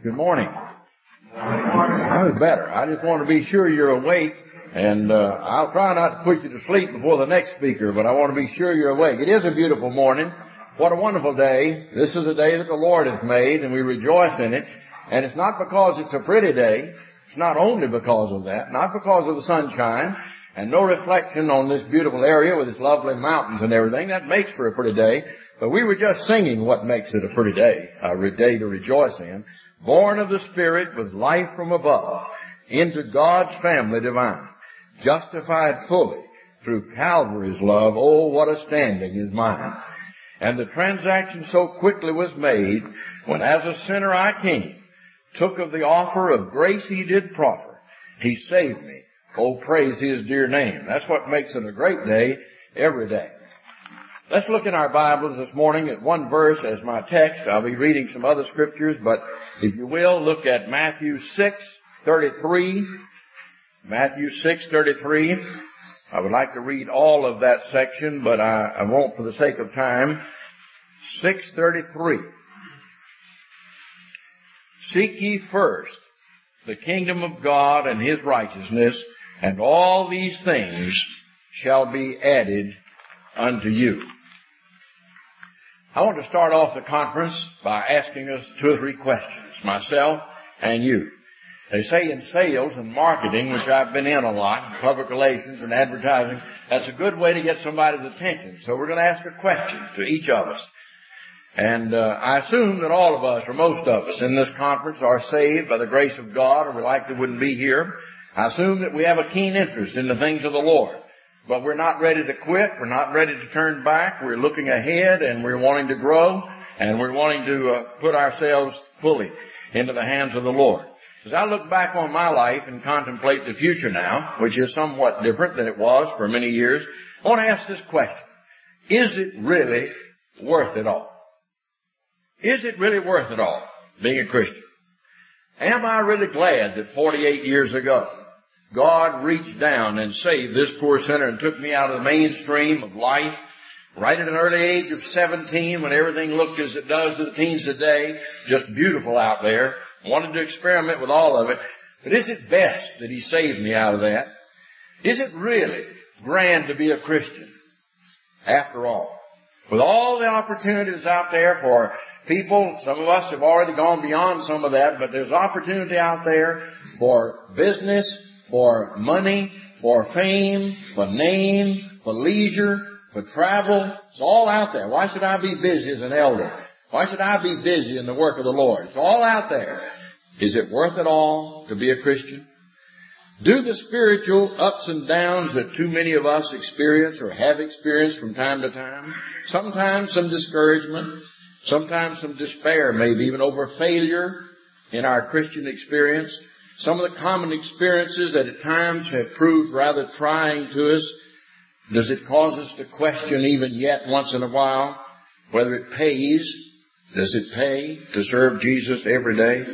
Good morning. That was better. I just want to be sure you're awake, and I'll try not to put you to sleep before the next speaker, but I want to be sure you're awake. It is a beautiful morning. What a wonderful day. This is a day that the Lord has made, and we rejoice in it. And it's not because it's a pretty day. It's not only because of that, not because of the sunshine, and no reflection on this beautiful area with its lovely mountains and everything. That makes for a pretty day. But we were just singing what makes it a pretty day, a day to rejoice in. Born of the Spirit with life from above, into God's family divine, justified fully through Calvary's love. Oh, what a standing is mine. And the transaction so quickly was made, when as a sinner I came, took of the offer of grace he did proffer. He saved me. Oh, praise his dear name. That's what makes it a great day every day. Let's look in our Bibles this morning at one verse as my text. I'll be reading some other scriptures, but if you will, look at Matthew 6:33. Matthew 6:33. I would like to read all of that section, but I won't for the sake of time. 6:33. Seek ye first the kingdom of God and his righteousness, and all these things shall be added unto you. I want to start off the conference by asking us 2 or 3 questions, myself and you. They say in sales and marketing, which I've been in a lot, public relations and advertising, that's a good way to get somebody's attention. So we're going to ask a question to each of us. And I assume that all of us, or most of us in this conference, are saved by the grace of God, or we likely wouldn't be here. I assume that we have a keen interest in the things of the Lord. But we're not ready to quit. We're not ready to turn back. We're looking ahead, and we're wanting to grow, and we're wanting to put ourselves fully into the hands of the Lord. As I look back on my life and contemplate the future now, which is somewhat different than it was for many years, I want to ask this question. Is it really worth it all? Is it really worth it all, being a Christian? Am I really glad that 48 years ago, God reached down and saved this poor sinner and took me out of the mainstream of life right at an early age of 17 when everything looked as it does to the teens today, just beautiful out there. Wanted to experiment with all of it. But is it best that he saved me out of that? Is it really grand to be a Christian after all? With all the opportunities out there for people, some of us have already gone beyond some of that, but there's opportunity out there for business, for money, for fame, for name, for leisure, for travel. It's all out there. Why should I be busy as an elder? Why should I be busy in the work of the Lord? It's all out there. Is it worth it all to be a Christian? Do the spiritual ups and downs that too many of us experience or have experienced from time to time, sometimes some discouragement, sometimes some despair, maybe even over failure in our Christian experience, some of the common experiences that at times have proved rather trying to us, does it cause us to question even yet once in a while whether it pays? Does it pay to serve Jesus every day?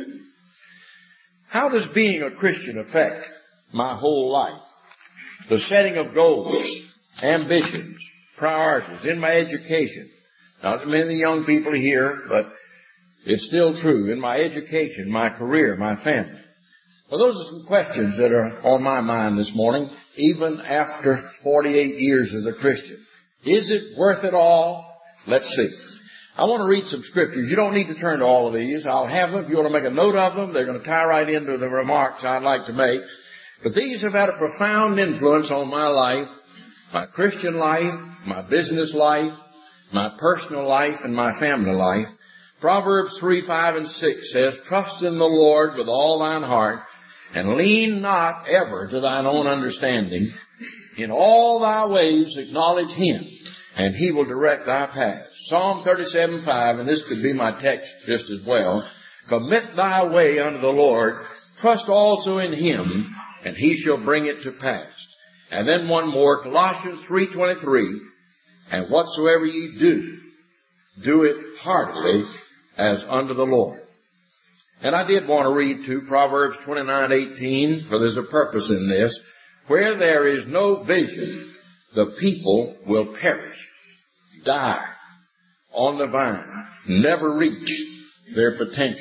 How does being a Christian affect my whole life? The setting of goals, ambitions, priorities in my education. Not many of the young people here, but it's still true. In my education, my career, my family. Well, those are some questions that are on my mind this morning, even after 48 years as a Christian. Is it worth it all? Let's see. I want to read some scriptures. You don't need to turn to all of these. I'll have them. If you want to make a note of them, they're going to tie right into the remarks I'd like to make. But these have had a profound influence on my life, my Christian life, my business life, my personal life, and my family life. Proverbs 3, 5, and 6 says, Trust in the Lord with all thine heart, and lean not ever to thine own understanding. In all thy ways acknowledge him, and he will direct thy paths. Psalm 37:5, and this could be my text just as well. Commit thy way unto the Lord, trust also in him, and he shall bring it to pass. And then one more, Colossians 3:23, and whatsoever ye do, do it heartily as unto the Lord. And I did want to read too Proverbs 29:18, for there's a purpose in this. Where there is no vision, the people will perish, die on the vine, never reach their potential.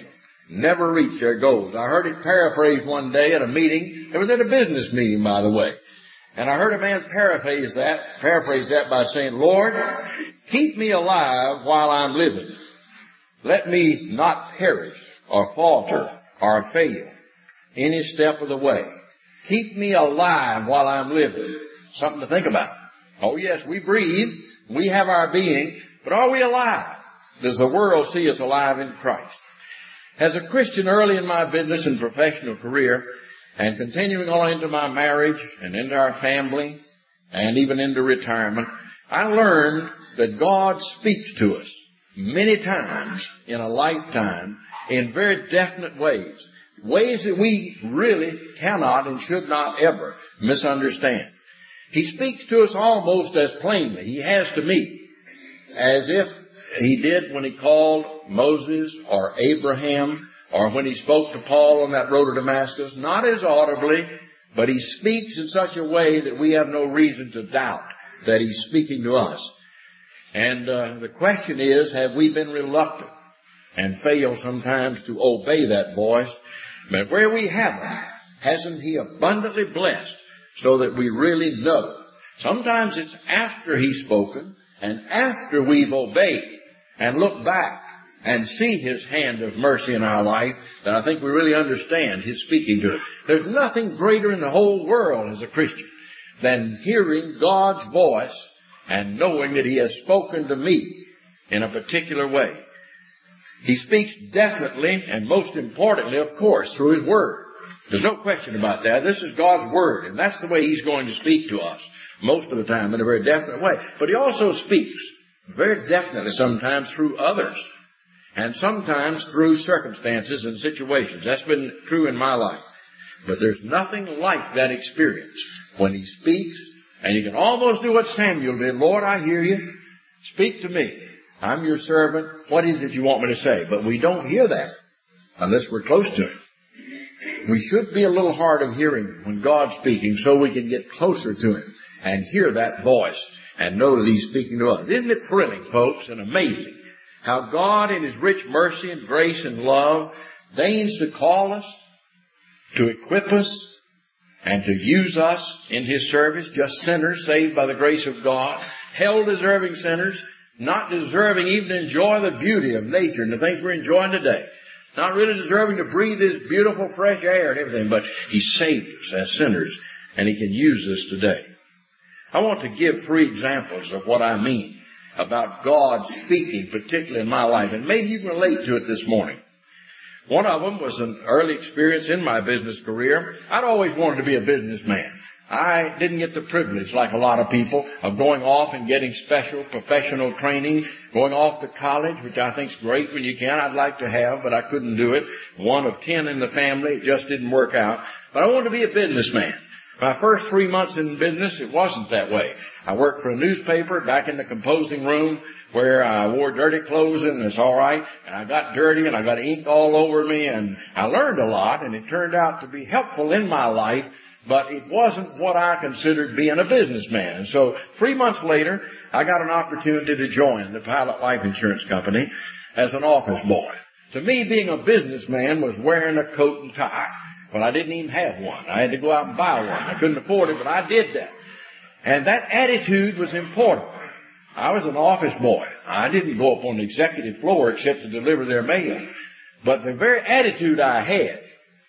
never reach their goals. I heard it paraphrased one day at a meeting. It was at a business meeting, by the way. And I heard a man paraphrase that by saying, Lord, keep me alive while I'm living. Let me not perish or falter or fail any step of the way. Keep me alive while I'm living. Something to think about. Oh yes, we breathe. We have our being. But are we alive? Does the world see us alive in Christ? As a Christian early in my business and professional career, and continuing on into my marriage and into our family and even into retirement, I learned that God speaks to us many times in a lifetime in very definite ways. Ways that we really cannot and should not ever misunderstand. He speaks to us almost as plainly. He has to me, as if he did when he called Moses or Abraham, or when he spoke to Paul on that road to Damascus, not as audibly, but he speaks in such a way that we have no reason to doubt that he's speaking to us. And the question is, have we been reluctant and failed sometimes to obey that voice? But where we haven't, hasn't he abundantly blessed so that we really know? Sometimes it's after he's spoken and after we've obeyed and look back and see his hand of mercy in our life that I think we really understand his speaking to us. There's nothing greater in the whole world as a Christian than hearing God's voice and knowing that he has spoken to me in a particular way. He speaks definitely and most importantly, of course, through his word. There's no question about that. This is God's word, and that's the way he's going to speak to us most of the time in a very definite way. But he also speaks very definitely sometimes through others and sometimes through circumstances and situations. That's been true in my life. But there's nothing like that experience when he speaks, and you can almost do what Samuel did. Lord, I hear you. Speak to me. I'm your servant. What is it you want me to say? But we don't hear that unless we're close to him. We should be a little hard of hearing when God's speaking so we can get closer to him and hear that voice and know that he's speaking to us. Isn't it thrilling, folks, and amazing how God in his rich mercy and grace and love deigns to call us, to equip us, and to use us in his service, just sinners saved by the grace of God, hell-deserving sinners, not deserving even to enjoy the beauty of nature and the things we're enjoying today. Not really deserving to breathe this beautiful fresh air and everything, but he saved us as sinners, and he can use us today. I want to give 3 examples of what I mean about God speaking, particularly in my life, and maybe you can relate to it this morning. One of them was an early experience in my business career. I'd always wanted to be a businessman. I didn't get the privilege, like a lot of people, of going off and getting special professional training, going off to college, which I think is great when you can. I'd like to have, but I couldn't do it. One of 10 in the family, it just didn't work out. But I wanted to be a businessman. My first 3 months in business, it wasn't that way. I worked for a newspaper back in the composing room where I wore dirty clothes, and it's all right. And I got dirty, and I got ink all over me, and I learned a lot, and it turned out to be helpful in my life. But it wasn't what I considered being a businessman. And so 3 months later, I got an opportunity to join the Pilot Life Insurance Company as an office boy. To me, being a businessman was wearing a coat and tie. Well, I didn't even have one. I had to go out and buy one. I couldn't afford it, but I did that. And that attitude was important. I was an office boy. I didn't go up on the executive floor except to deliver their mail. But the very attitude I had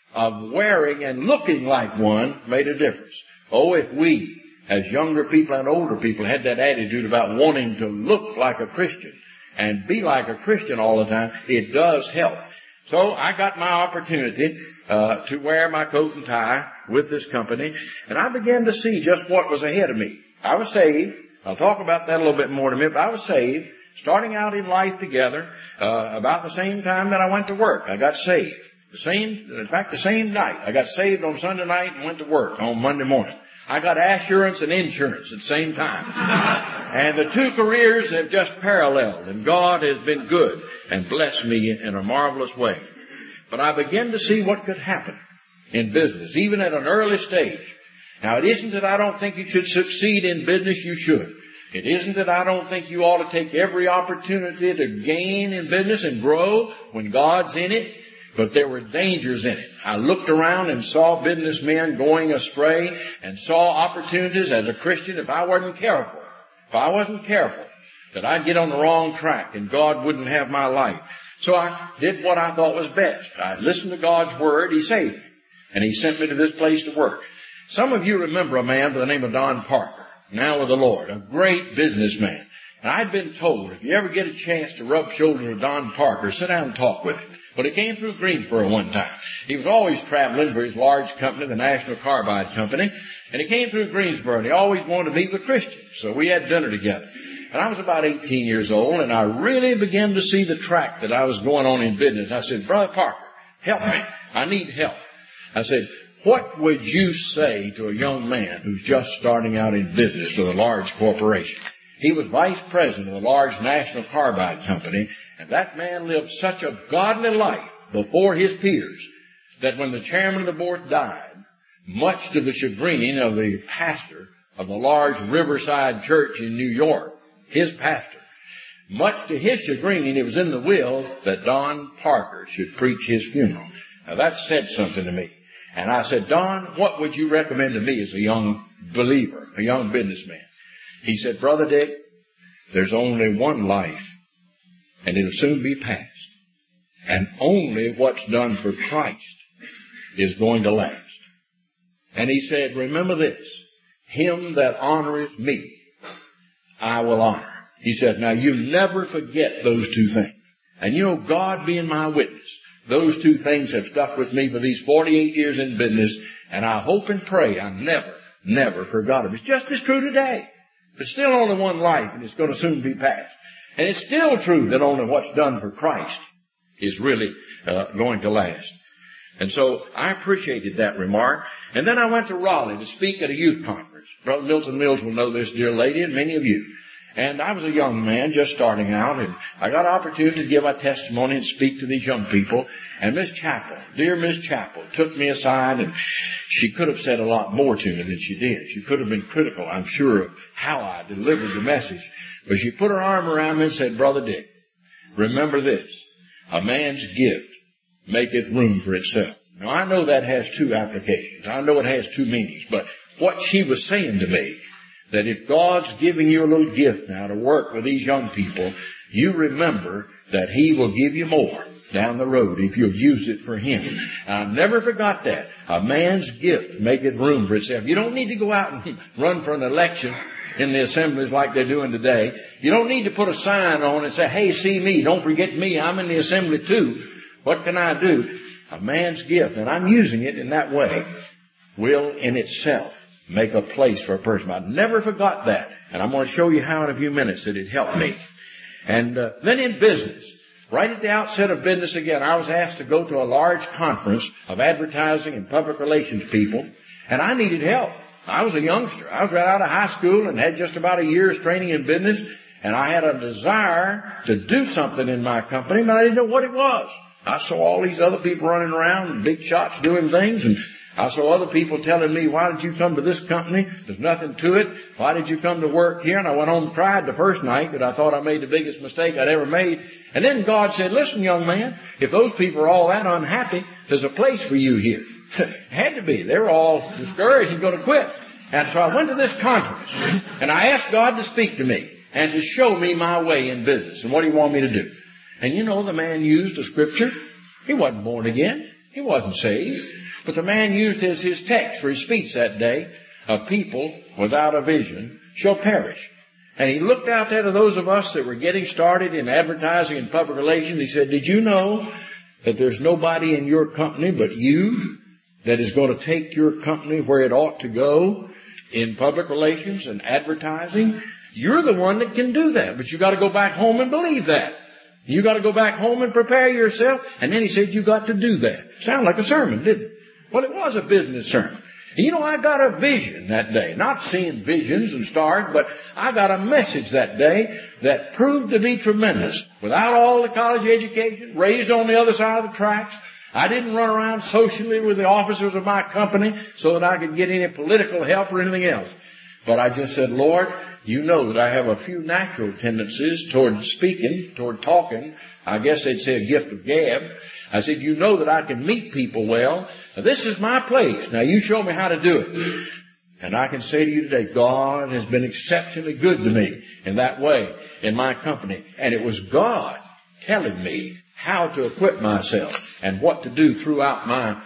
of wearing and looking like one made a difference. Oh, if we, as younger people and older people, had that attitude about wanting to look like a Christian and be like a Christian all the time, it does help. So I got my opportunity to wear my coat and tie with this company, and I began to see just what was ahead of me. I was saved. I'll talk about that a little bit more in a minute, but I was saved, starting out in life together about the same time that I went to work. I got saved. The same night. I got saved on Sunday night and went to work on Monday morning. I got assurance and insurance at the same time. And the 2 careers have just paralleled, and God has been good and blessed me in a marvelous way. But I began to see what could happen in business, even at an early stage. Now, it isn't that I don't think you should succeed in business. You should. It isn't that I don't think you ought to take every opportunity to gain in business and grow when God's in it. but there were dangers in it. I looked around and saw businessmen going astray and saw opportunities as a Christian if I wasn't careful, that I'd get on the wrong track and God wouldn't have my life. So I did what I thought was best. I listened to God's Word. He saved me. And He sent me to this place to work. Some of you remember a man by the name of Don Parker, now with the Lord, a great businessman. And I'd been told, if you ever get a chance to rub shoulders with Don Parker, sit down and talk with him. But he came through Greensboro one time. He was always traveling for his large company, the National Carbide Company. And he came through Greensboro, and he always wanted to meet with Christians. So we had dinner together. And I was about 18 years old, and I really began to see the track that I was going on in business. I said, Brother Parker, help me. I need help. I said, what would you say to a young man who's just starting out in business with a large corporation? He was vice president of the large National Carbide Company, and that man lived such a godly life before his peers that when the chairman of the board died, much to the chagrin of the pastor of the large Riverside Church in New York, his pastor, much to his chagrin, it was in the will that Don Parker should preach his funeral. Now that said something to me. And I said, Don, what would you recommend to me as a young believer, a young businessman? He said, Brother Dick, there's only one life, and it'll soon be past. And only what's done for Christ is going to last. And he said, remember this, him that honoreth me, I will honor. He said, now you never forget those two things. And you know, God being my witness, those two things have stuck with me for these 48 years in business, and I hope and pray I never forgot them. It's just as true today. There's still only one life, and it's going to soon be past. And it's still true that only what's done for Christ is really going to last. And so I appreciated that remark. And then I went to Raleigh to speak at a youth conference. Brother Milton Mills will know this, dear lady, and many of you. And I was a young man just starting out, and I got an opportunity to give my testimony and speak to these young people. And Miss Chappell, dear Miss Chappell, took me aside, and she could have said a lot more to me than she did. She could have been critical, I'm sure, of how I delivered the message. But she put her arm around me and said, Brother Dick, remember this, a man's gift maketh room for itself. Now, I know that has two applications. I know it has two meanings. But what she was saying to me, that if God's giving you a little gift now to work with these young people, you remember that He will give you more down the road if you'll use it for Him. And I never forgot that. A man's gift maketh room for itself. You don't need to go out and run for an election in the assemblies like they're doing today. You don't need to put a sign on and say, hey, see me, don't forget me, I'm in the assembly too. What can I do? A man's gift, and I'm using it in that way, will in itself make a place for a person. I never forgot that. And I'm going to show you how in a few minutes that it helped me. And then in business, right at the outset of business again, I was asked to go to a large conference of advertising and public relations people, and I needed help. I was a youngster. I was right out of high school and had just about a year's training in business, and I had a desire to do something in my company, but I didn't know what it was. I saw all these other people running around and big shots doing things, and I saw other people telling me, why did you come to this company? There's nothing to it. Why did you come to work here? And I went home and cried the first night that I thought I made the biggest mistake I'd ever made. And then God said, listen, young man, if those people are all that unhappy, there's a place for you here. It had to be. They were all discouraged and going to quit. And so I went to this conference, and I asked God to speak to me and to show me my way in business and what He wanted me to do. And you know, the man used a scripture. He wasn't born again. He wasn't saved. But the man used as his text for his speech that day, a people without a vision shall perish. And he looked out there to those of us that were getting started in advertising and public relations. He said, did you know that there's nobody in your company but you that is going to take your company where it ought to go in public relations and advertising? You're the one that can do that, but you got to go back home and believe that. You got to go back home and prepare yourself. And then he said, you got to do that. Sounded like a sermon, didn't it? Well, it was a business sermon. And you know, I got a vision that day. Not seeing visions and stars, but I got a message that day that proved to be tremendous. Without all the college education, raised on the other side of the tracks, I didn't run around socially with the officers of my company so that I could get any political help or anything else. But I just said, Lord, you know that I have a few natural tendencies toward speaking, toward talking. I guess they'd say a gift of gab. I said, you know that I can meet people well. Now, this is my place. Now, you show me how to do it. And I can say to you today, God has been exceptionally good to me in that way in my company. And it was God telling me how to equip myself and what to do throughout my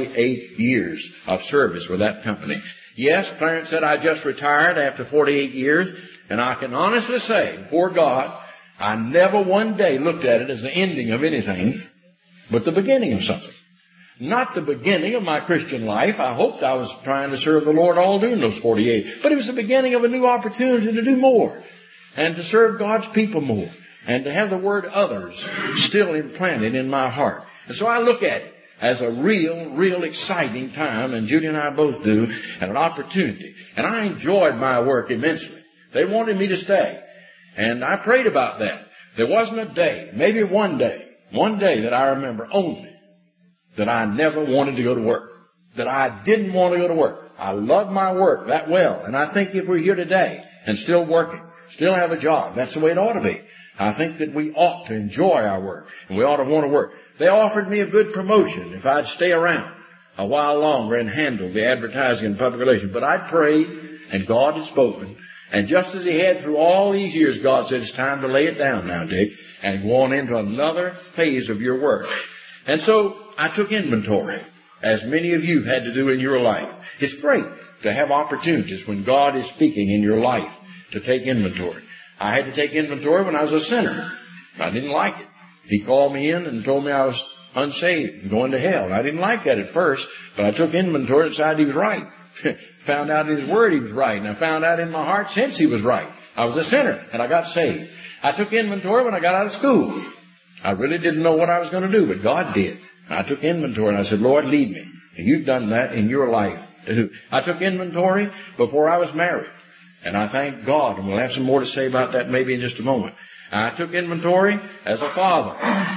48 years of service with that company. Yes, Clarence said I just retired after 48 years, and I can honestly say, before God, I never one day looked at it as the ending of anything, but the beginning of something. Not the beginning of my Christian life. I hoped I was trying to serve the Lord all during those 48. But it was the beginning of a new opportunity to do more and to serve God's people more and to have the word others still implanted in my heart. And so I look at it as a real exciting time, and Judy and I both do, and an opportunity. And I enjoyed my work immensely. They wanted me to stay. And I prayed about that. There wasn't a day, maybe one day that I remember only, that I never wanted to go to work, that I didn't want to go to work. I love my work that well. And I think if we're here today and still working, still have a job, that's the way it ought to be. I think that we ought to enjoy our work, and we ought to want to work. They offered me a good promotion if I'd stay around a while longer and handle the advertising and public relations. But I prayed, and God had spoken. And just as He had through all these years, God said, it's time to lay it down now, Dick, and go on into another phase of your work. And so I took inventory, as many of you had to do in your life. It's great to have opportunities when God is speaking in your life to take inventory. I had to take inventory when I was a sinner. I didn't like it. He called me in and told me I was unsaved and going to hell. I didn't like that at first, but I took inventory and decided He was right. Found out in His Word He was right, and I found out in my heart since He was right. I was a sinner, and I got saved. I took inventory when I got out of school. I really didn't know what I was going to do, but God did. I took inventory, and I said, Lord, lead me. And You've done that in your life too. I took inventory before I was married, and I thank God, and we'll have some more to say about that maybe in just a moment. I took inventory as a father,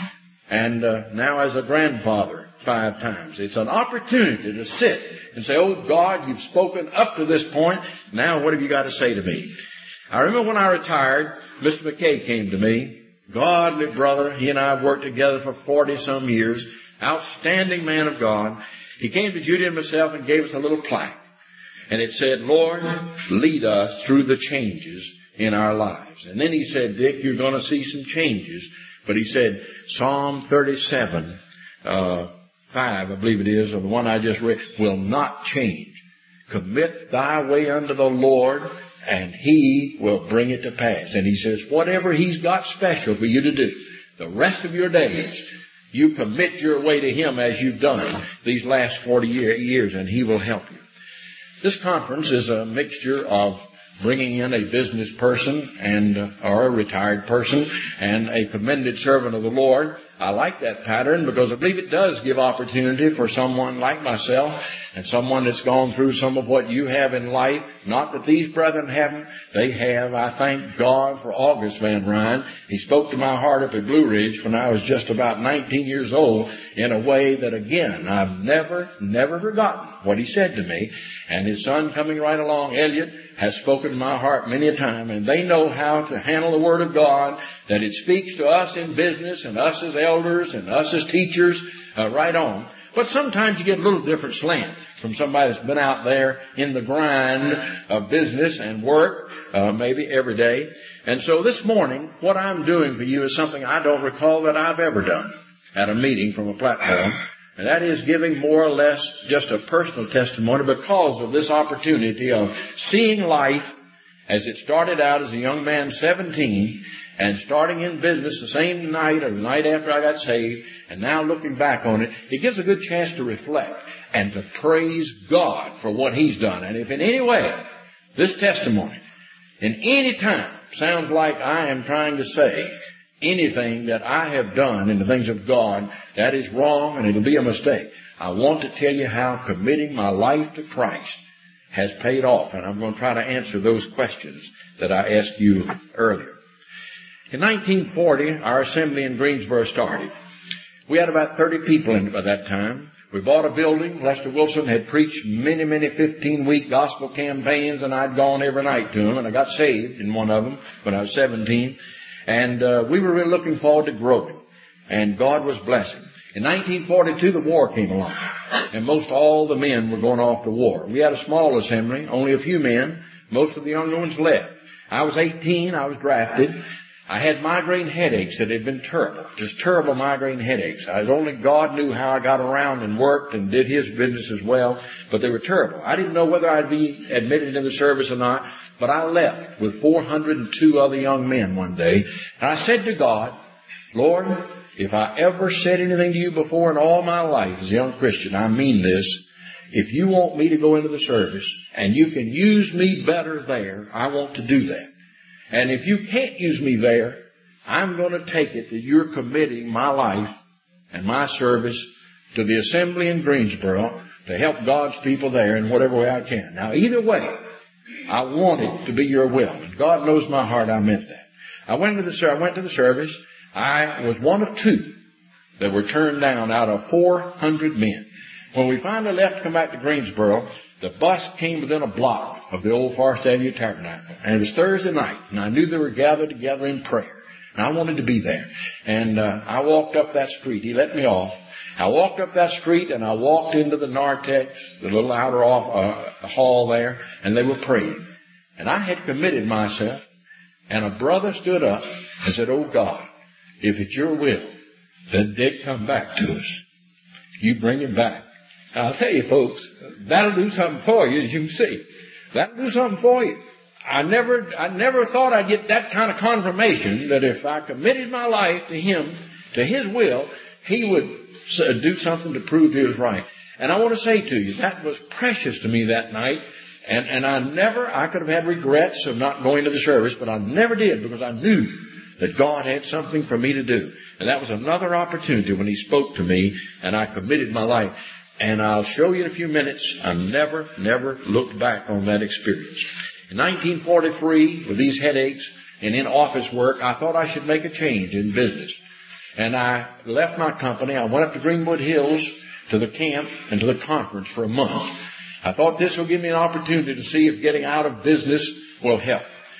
and now as a grandfather 5 times. It's an opportunity to sit and say, oh God, You've spoken up to this point. Now what have You got to say to me? I remember when I retired, Mr. McKay came to me. Godly brother. He and I have worked together for 40-some years. Outstanding man of God. He came to Judy and myself and gave us a little plaque. And it said, Lord, lead us through the changes in our lives. And then he said, Dick, you're going to see some changes. But he said, Psalm 37, 5, I believe it is, or the one I just read, will not change. Commit thy way unto the Lord, and He will bring it to pass. And he says, whatever He's got special for you to do, the rest of your days, you commit your way to Him as you've done these last 40 years, and He will help you. This conference is a mixture of bringing in a business person and or a retired person and a commended servant of the Lord. I like that pattern because I believe it does give opportunity for someone like myself and someone that's gone through some of what you have in life. Not that these brethren haven't. They have. I thank God for August Van Ryn. He spoke to my heart up at Blue Ridge when I was just about 19 years old in a way that, again, I've never forgotten what he said to me. And his son coming right along, Elliot, has spoken to my heart many a time. And they know how to handle the Word of God, that it speaks to us in business and us as elders and us as teachers right on. But sometimes you get a little different slant from somebody that's been out there in the grind of business and work, maybe every day. And so this morning, what I'm doing for you is something I don't recall that I've ever done at a meeting from a platform. And that is giving more or less just a personal testimony because of this opportunity of seeing life as it started out as a young man, 17, and starting in business the same night or the night after I got saved, and now looking back on it, it gives a good chance to reflect and to praise God for what He's done. And if in any way this testimony, in any time, sounds like I am trying to say anything that I have done in the things of God, that is wrong and it'll be a mistake. I want to tell you how committing my life to Christ has paid off, and I'm going to try to answer those questions that I asked you earlier. In 1940, our assembly in Greensboro started. We had about 30 people in it by that time. We bought a building. Lester Wilson had preached many 15-week gospel campaigns, and I'd gone every night to them, and I got saved in one of them when I was 17. And we were really looking forward to growing, and God was blessing. In 1942, the war came along, and most all the men were going off to war. We had a small assembly, only a few men. Most of the younger ones left. I was 18. I was drafted. I had migraine headaches that had been terrible, just terrible migraine headaches. Only God knew how I got around and worked and did His business as well, but they were terrible. I didn't know whether I'd be admitted in the service or not, but I left with 402 other young men one day, and I said to God, Lord, if I ever said anything to you before in all my life as a young Christian, I mean this. If you want me to go into the service and you can use me better there, I want to do that. And if you can't use me there, I'm going to take it that you're committing my life and my service to the assembly in Greensboro to help God's people there in whatever way I can. Now, either way, I want it to be your will. And God knows my heart, I meant that. I went to the service. I was one of two that were turned down out of 400 men. When we finally left to come back to Greensboro, the bus came within a block of the old Forest Avenue Tabernacle. And it was Thursday night, and I knew they were gathered together in prayer. And I wanted to be there. And I walked up that street. He let me off. I walked up that street, and I walked into the narthex, the little outer hall there, and they were praying. And I had committed myself, and a brother stood up and said, Oh God, if it's your will that Dick come back to us, you bring him back. I'll tell you, folks, that'll do something for you, as you can see. That'll do something for you. I never thought I'd get that kind of confirmation that if I committed my life to Him, to His will, He would do something to prove He was right. And I want to say to you, that was precious to me that night. And I could have had regrets of not going to the service, but I never did because I knew that God had something for me to do. And that was another opportunity when He spoke to me, and I committed my life. And I'll show you in a few minutes, I never looked back on that experience. In 1943, with these headaches and in office work, I thought I should make a change in business. And I left my company. I went up to Greenwood Hills to the camp and to the conference for a month. I thought this will give me an opportunity to see if getting out of business will help.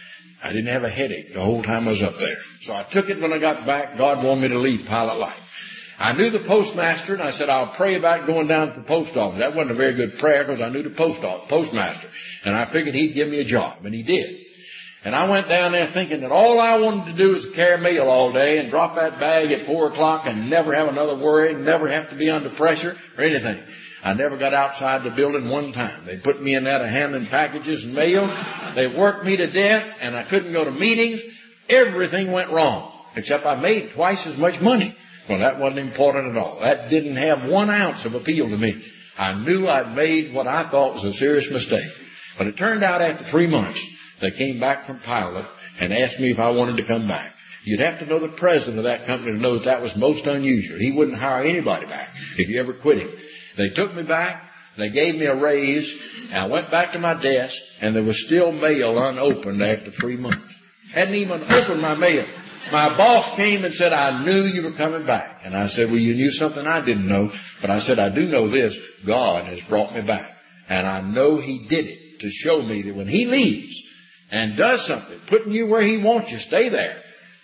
I didn't have a headache the whole time I was up there. So I took it when I got back. God wanted me to leave Pilot Light. I knew the postmaster, and I said, I'll pray about going down to the post office. That wasn't a very good prayer because I knew the postmaster. And I figured he'd give me a job, and he did. And I went down there thinking that all I wanted to do was carry mail all day and drop that bag at 4 o'clock and never have another worry, never have to be under pressure or anything. I never got outside the building one time. They put me in that handling packages and mail. They worked me to death, and I couldn't go to meetings. Everything went wrong, except I made twice as much money. Well, that wasn't important at all. That didn't have 1 ounce of appeal to me. I knew I'd made what I thought was a serious mistake. But it turned out after 3 months, they came back from Pilot and asked me if I wanted to come back. You'd have to know the president of that company to know that was most unusual. He wouldn't hire anybody back if you ever quit him. They took me back. They gave me a raise. And I went back to my desk, and there was still mail unopened after 3 months. Hadn't even opened my mail. My boss came and said, I knew you were coming back. And I said, well, you knew something I didn't know. But I said, I do know this. God has brought me back. And I know He did it to show me that when He leaves and does something, putting you where He wants you, stay there.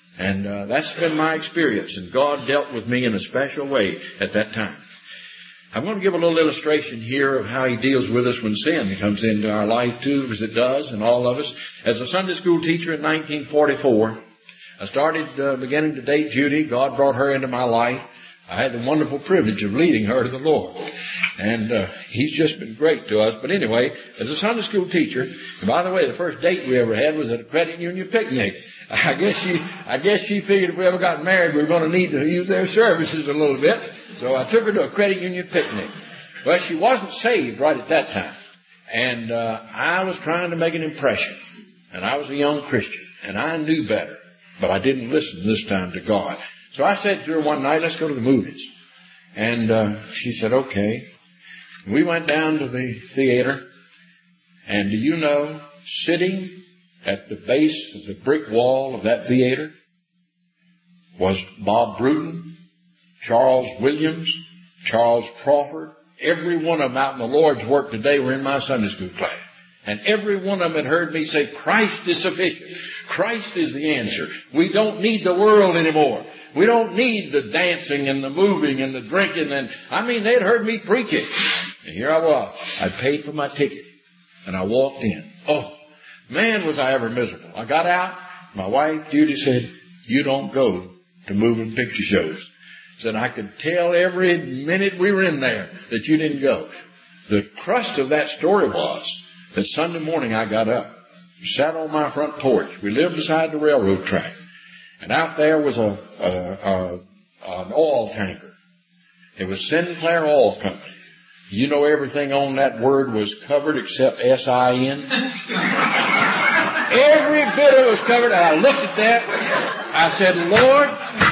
And that's been my experience. And God dealt with me in a special way at that time. I'm going to give a little illustration here of how He deals with us when sin comes into our life too, as it does in all of us. As a Sunday school teacher in 1944, I started beginning to date Judy. God brought her into my life. I had the wonderful privilege of leading her to the Lord. And He's just been great to us. But anyway, as a Sunday school teacher, and by the way, the first date we ever had was at a credit union picnic. I guess she figured if we ever got married, we were going to need to use their services a little bit. So I took her to a credit union picnic. Well, she wasn't saved right at that time. And I was trying to make an impression. And I was a young Christian. And I knew better. But I didn't listen this time to God. So I said to her one night, let's go to the movies. And she said, okay. We went down to the theater. And do you know, sitting at the base of the brick wall of that theater was Bob Bruton, Charles Williams, Charles Crawford, every one of them out in the Lord's work today were in my Sunday school class. And every one of them had heard me say, Christ is sufficient. Christ is the answer. We don't need the world anymore. We don't need the dancing and the moving and the drinking. They'd heard me preach it. And here I was. I paid for my ticket. And I walked in. Oh, man, was I ever miserable. I got out. My wife, Judy, said, you don't go to moving picture shows. Said, I could tell every minute we were in there that you didn't go. The crust of that story was that Sunday morning I got up, sat on my front porch. We lived beside the railroad track. And out there was an oil tanker. It was Sinclair Oil Company. You know everything on that word was covered except S-I-N. Every bit of it was covered. And I looked at that. I said, Lord,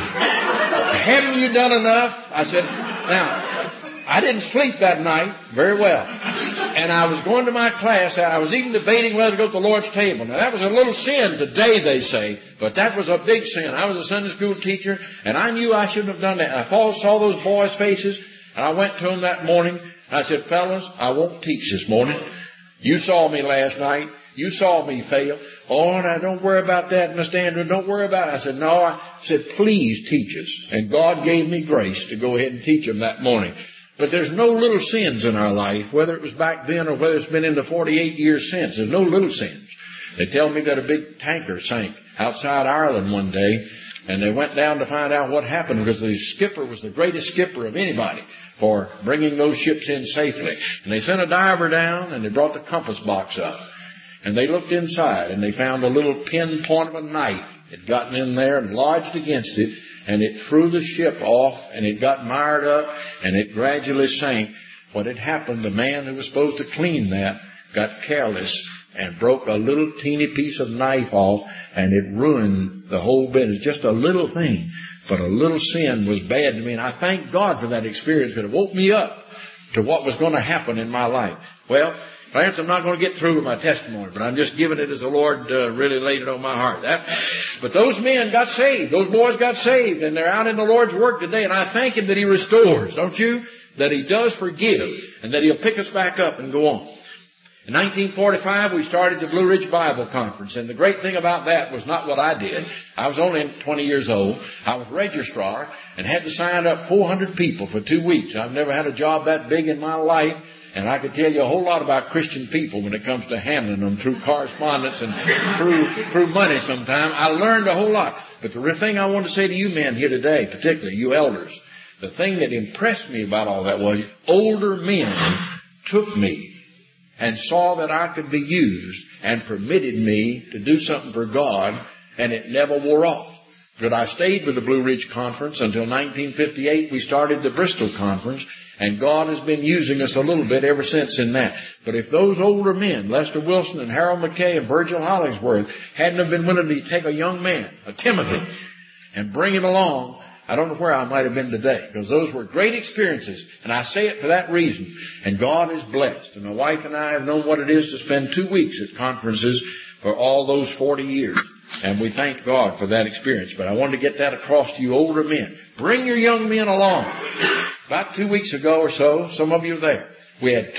haven't you done enough? I said, now, I didn't sleep that night very well. And I was going to my class. I was even debating whether to go to the Lord's table. Now, that was a little sin today, they say. But that was a big sin. I was a Sunday school teacher, and I knew I shouldn't have done that. And I saw those boys' faces, and I went to them that morning. I said, fellas, I won't teach this morning. You saw me last night. You saw me fail. Oh, now don't worry about that, Mr. Andrew. Don't worry about it. I said, no. I said, please teach us. And God gave me grace to go ahead and teach them that morning. But there's no little sins in our life, whether it was back then or whether it's been in the 48 years since. There's no little sins. They tell me that a big tanker sank outside Ireland one day, and they went down to find out what happened because the skipper was the greatest skipper of anybody for bringing those ships in safely. And they sent a diver down, and they brought the compass box up. And they looked inside, and they found a little pinpoint of a knife had gotten in there and lodged against it, and it threw the ship off, and it got mired up, and it gradually sank. What had happened, the man who was supposed to clean that got careless and broke a little teeny piece of knife off, and it ruined the whole business. Just a little thing, but a little sin was bad to me, and I thank God for that experience because it woke me up to what was going to happen in my life. Well, Clarence, I'm not going to get through with my testimony, but I'm just giving it as the Lord really laid it on my heart. But those men got saved. Those boys got saved, and they're out in the Lord's work today, and I thank Him that He restores, don't you? That He does forgive, and that He'll pick us back up and go on. In 1945, we started the Blue Ridge Bible Conference, and the great thing about that was not what I did. I was only 20 years old. I was registrar and had to sign up 400 people for 2 weeks. I've never had a job that big in my life. And I could tell you a whole lot about Christian people when it comes to handling them through correspondence and through money sometime. I learned a whole lot. But the thing I want to say to you men here today, particularly you elders, the thing that impressed me about all that was older men took me and saw that I could be used and permitted me to do something for God, and it never wore off. But I stayed with the Blue Ridge Conference until 1958. We started the Bristol Conference. And God has been using us a little bit ever since in that. But if those older men, Lester Wilson and Harold McKay and Virgil Hollingsworth, hadn't have been willing to take a young man, a Timothy, and bring him along, I don't know where I might have been today. Because those were great experiences. And I say it for that reason. And God is blessed. And my wife and I have known what it is to spend 2 weeks at conferences for all those 40 years. And we thank God for that experience. But I wanted to get that across to you older men. Bring your young men along. About 2 weeks ago or so, some of you were there, we had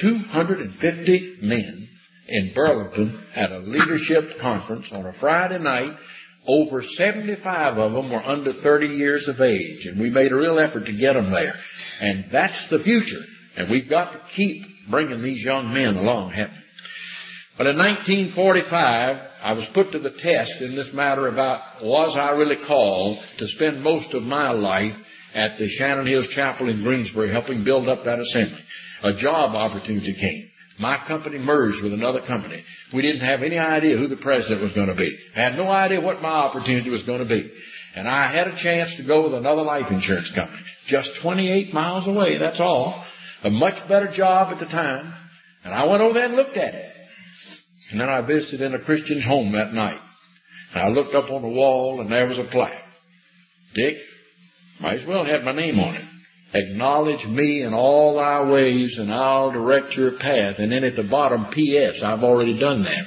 250 men in Burlington at a leadership conference on a Friday night. Over 75 of them were under 30 years of age, and we made a real effort to get them there. And that's the future, and we've got to keep bringing these young men along, haven't we? But in 1945, I was put to the test in this matter about was I really called to spend most of my life at the Shannon Hills Chapel in Greensboro helping build up that assembly. A job opportunity came. My company merged with another company. We didn't have any idea who the president was going to be. I had no idea what my opportunity was going to be. And I had a chance to go with another life insurance company. Just 28 miles away, that's all. A much better job at the time. And I went over there and looked at it. And then I visited in a Christian's home that night. And I looked up on the wall and there was a plaque. Dick, might as well have my name on it. Acknowledge me in all thy ways, and I'll direct your path. And then at the bottom, P.S., I've already done that.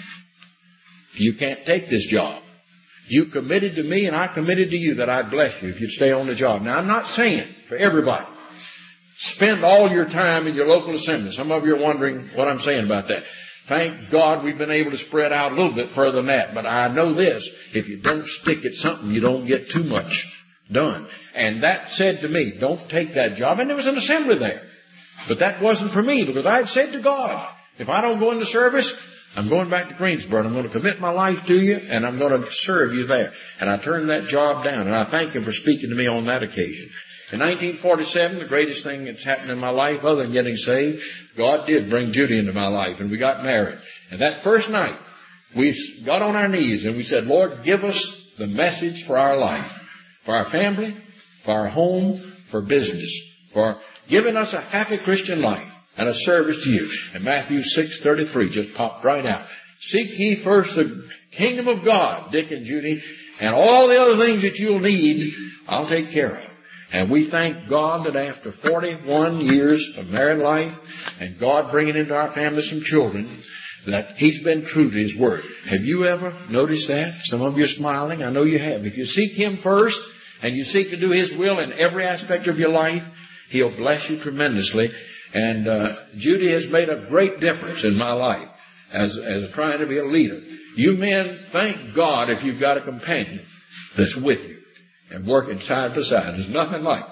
You can't take this job. You committed to me, and I committed to you that I'd bless you if you'd stay on the job. Now, I'm not saying for everybody. spend all your time in your local assembly. Some of you are wondering what I'm saying about that. Thank God we've been able to spread out a little bit further than that. But I know this, if you don't stick at something, you don't get too much done. And that said to me, don't take that job. And there was an assembly there. But that wasn't for me, because I had said to God, if I don't go into service, I'm going back to Greensboro. I'm going to commit my life to you, and I'm going to serve you there. And I turned that job down, and I thank Him for speaking to me on that occasion. In 1947, the greatest thing that's happened in my life, other than getting saved, God did bring Judy into my life, and we got married. And that first night, we got on our knees, and we said, Lord, give us the message for our life, for our family, for our home, for business, for giving us a happy Christian life and a service to you. And Matthew 6:33 just popped right out. Seek ye first the kingdom of God, Dick and Judy, and all the other things that you'll need, I'll take care of. And we thank God that after 41 years of married life and God bringing into our family some children, that He's been true to His word. Have you ever noticed that? Some of you are smiling. I know you have. If you seek Him first and you seek to do His will in every aspect of your life, He'll bless you tremendously. And Judy has made a great difference in my life as trying to be a leader. You men, thank God if you've got a companion that's with you and working side by side. There's nothing like it.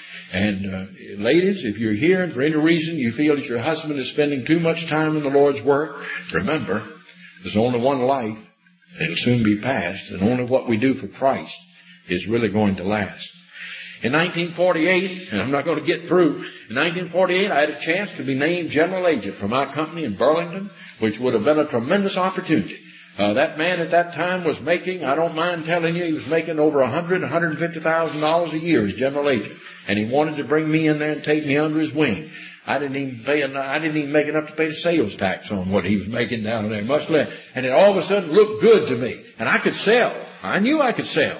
And ladies, if you're here and for any reason you feel that your husband is spending too much time in the Lord's work, remember, there's only one life. It'll soon be past, and only what we do for Christ is really going to last. In 1948, and I'm not going to get through, in 1948 I had a chance to be named general agent for my company in Burlington, which would have been a tremendous opportunity. That man at that time was making, I don't mind telling you, he was making over $150,000 a year as general agent. And he wanted to bring me in there and take me under his wing. I didn't even make enough to pay the sales tax on what he was making down there, much less. And it all of a sudden looked good to me. And I could sell. I knew I could sell.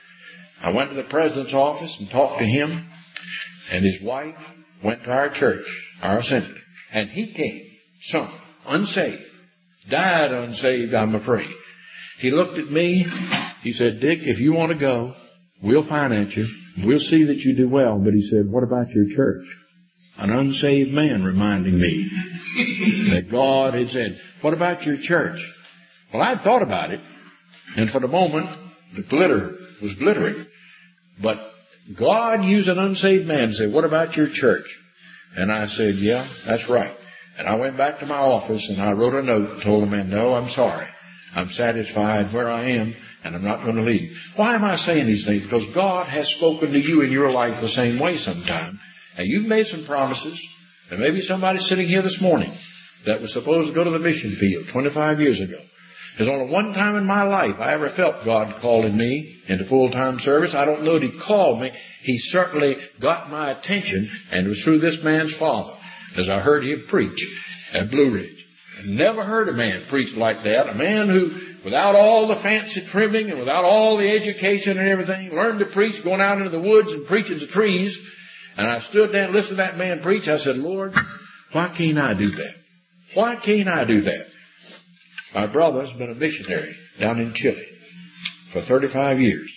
I went to the president's office and talked to him, and his wife went to our church, our assembly. And he came, some, unsaved. Died unsaved, I'm afraid. He looked at me. He said, Dick, if you want to go, we'll finance you. We'll see that you do well. But he said, what about your church? An unsaved man reminding me that God had said, what about your church? Well, I'd thought about it. And for the moment, the glitter was glittering. But God used an unsaved man to say, what about your church? And I said, yeah, that's right. And I went back to my office and I wrote a note and told the man, no, I'm sorry. I'm satisfied where I am and I'm not going to leave. Why am I saying these things? Because God has spoken to you in your life the same way sometime. And you've made some promises. And maybe somebody sitting here this morning that was supposed to go to the mission field 25 years ago. There's only one time in my life I ever felt God calling me into full-time service. I don't know that He called me. He certainly got my attention, and it was through this man's father, as I heard him preach at Blue Ridge. I never heard a man preach like that. A man who, without all the fancy trimming and without all the education and everything, learned to preach going out into the woods and preaching to trees. And I stood there and listened to that man preach. I said, Lord, why can't I do that? Why can't I do that? My brother's been a missionary down in Chile for 35 years.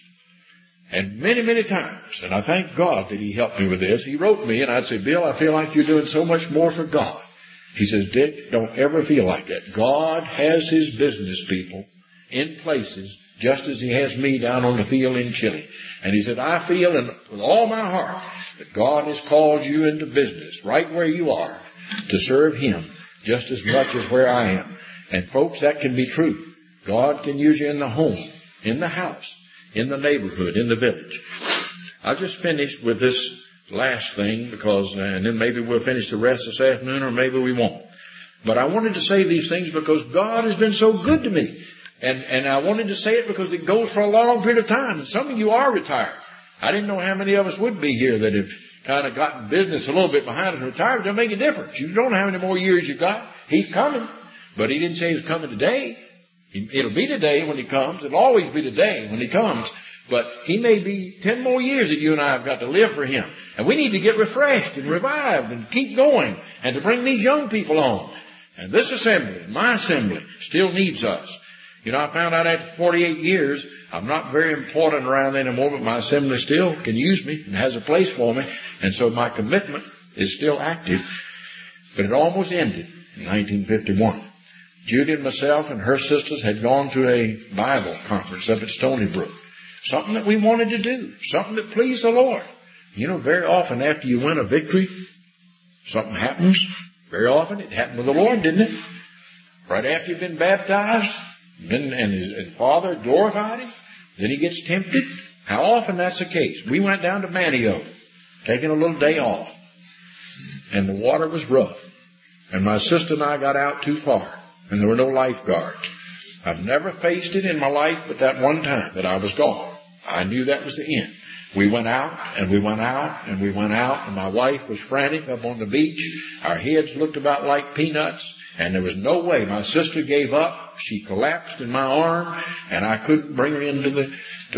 And many, many times, and I thank God that He helped me with this, He wrote me and I'd say, Bill, I feel like you're doing so much more for God. He says, Dick, don't ever feel like that. God has His business people in places just as He has me down on the field in Chile. And he said, I feel with all my heart that God has called you into business right where you are to serve Him just as much as where I am. And folks, that can be true. God can use you in the home, in the house, in the neighborhood, in the village. I've just finished with this last thing and then maybe we'll finish the rest this afternoon or maybe we won't. But I wanted to say these things because God has been so good to me. And I wanted to say it because it goes for a long period of time. And some of you are retired. I didn't know how many of us would be here that have kind of gotten business a little bit behind us and retired. It doesn't make a difference. You don't know how many more years you got. He's coming. But He didn't say He was coming today. It'll be today when He comes. It'll always be today when He comes. But He may be 10 more years that you and I have got to live for Him. And we need to get refreshed and revived and keep going and to bring these young people on. And this assembly, my assembly, still needs us. You know, I found out after 48 years, I'm not very important around there anymore, but my assembly still can use me and has a place for me. And so my commitment is still active, but it almost ended in 1951. Judy and myself and her sisters had gone to a Bible conference up at Stony Brook. Something that we wanted to do. Something that pleased the Lord. You know, very often after you win a victory, something happens. Very often it happened with the Lord, didn't it? Right after you've been baptized, and his Father glorified him, then he gets tempted. How often that's the case? We went down to Manio, taking a little day off, and the water was rough. And my sister and I got out too far, and there were no lifeguards. I've never faced it in my life but that one time that I was gone. I knew that was the end. We went out, and we went out, and we went out, and my wife was frantic up on the beach. Our heads looked about like peanuts, and there was no way. My sister gave up. She collapsed in my arm, and I couldn't bring her into the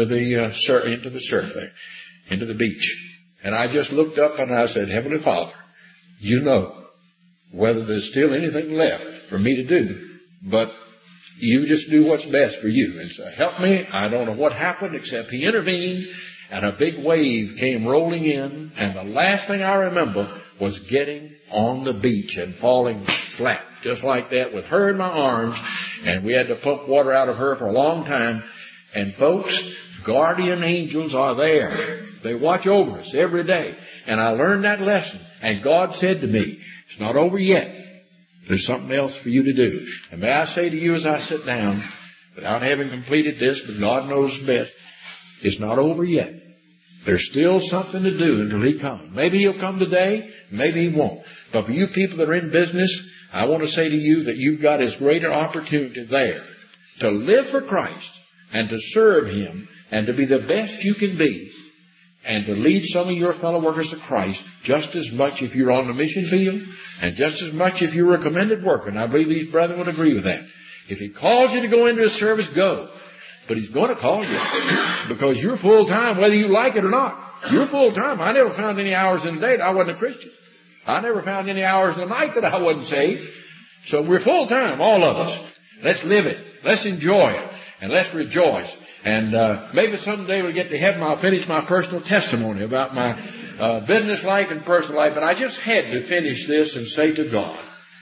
beach. And I just looked up and I said, Heavenly Father, you know whether there's still anything left for me to do, but you just do what's best for you. And so help me. I don't know what happened except he intervened, and a big wave came rolling in, and the last thing I remember was getting on the beach and falling flat, just like that, with her in my arms, and we had to pump water out of her for a long time. And folks, guardian angels are there. They watch over us every day. And I learned that lesson, and God said to me, it's not over yet. There's something else for you to do. And may I say to you as I sit down, without having completed this, but God knows best, it's not over yet. There's still something to do until he comes. Maybe he'll come today, maybe he won't. But for you people that are in business, I want to say to you that you've got his greater opportunity there to live for Christ and to serve him and to be the best you can be and to lead some of your fellow workers to Christ just as much if you're on the mission field and just as much if you're a commended worker. And I believe these brethren would agree with that. If he calls you to go into his service, go. But he's going to call you because you're full-time whether you like it or not. You're full-time. I never found any hours in the day that I wasn't a Christian. I never found any hours in the night that I wasn't saved. So we're full-time, all of us. Let's live it. Let's enjoy it. And let's rejoice. And maybe someday we'll get to heaven. I'll finish my personal testimony about my business life and personal life. But I just had to finish this and say to God,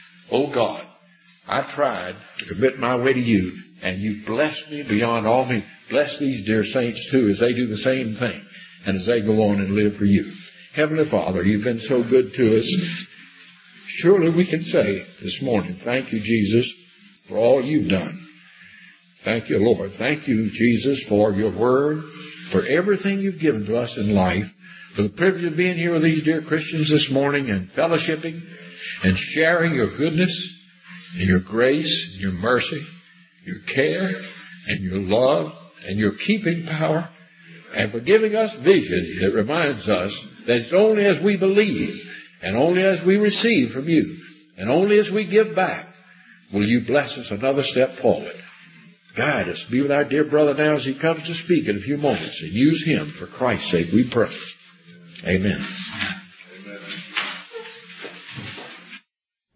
oh God, I tried to commit my way to you, and you blessed me beyond all me. Bless these dear saints too as they do the same thing and as they go on and live for you. Heavenly Father, you've been so good to us. Surely we can say this morning, thank you, Jesus, for all you've done. Thank you, Lord. Thank you, Jesus, for your word, for everything you've given to us in life, for the privilege of being here with these dear Christians this morning and fellowshipping and sharing your goodness and your grace and your mercy, your care and your love and your keeping power, and for giving us vision that reminds us that it's only as we believe and only as we receive from you and only as we give back will you bless us another step forward. Guide us. Be with our dear brother now as he comes to speak in a few moments, and use him for Christ's sake, we pray. Amen.